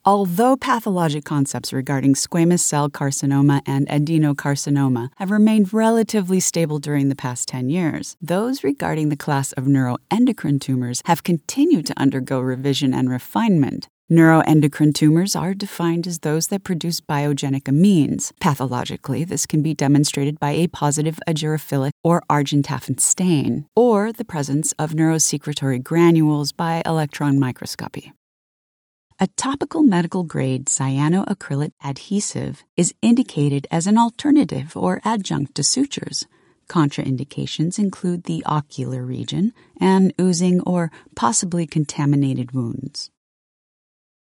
Although pathologic concepts regarding squamous cell carcinoma and adenocarcinoma have remained relatively stable during the past 10 years, those regarding the class of neuroendocrine tumors have continued to undergo revision and refinement. Neuroendocrine tumors are defined as those that produce biogenic amines. Pathologically, this can be demonstrated by a positive agirophilic or argentaffin stain, or the presence of neurosecretory granules by electron microscopy. A topical medical-grade cyanoacrylate adhesive is indicated as an alternative or adjunct to sutures. Contraindications include the ocular region and oozing or possibly contaminated wounds.